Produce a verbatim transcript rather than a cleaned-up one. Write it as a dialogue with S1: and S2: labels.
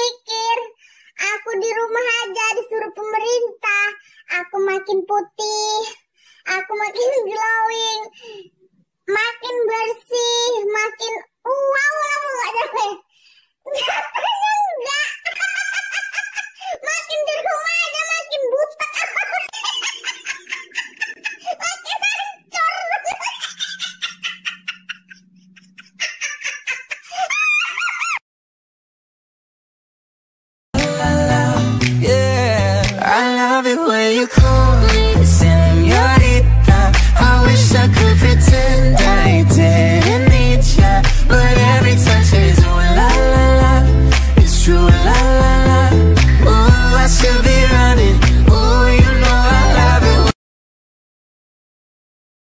S1: mikir. Aku di rumah aja disuruh pemerintah. Aku makin putih. Aku makin glowing. Makin bersih. Makin wow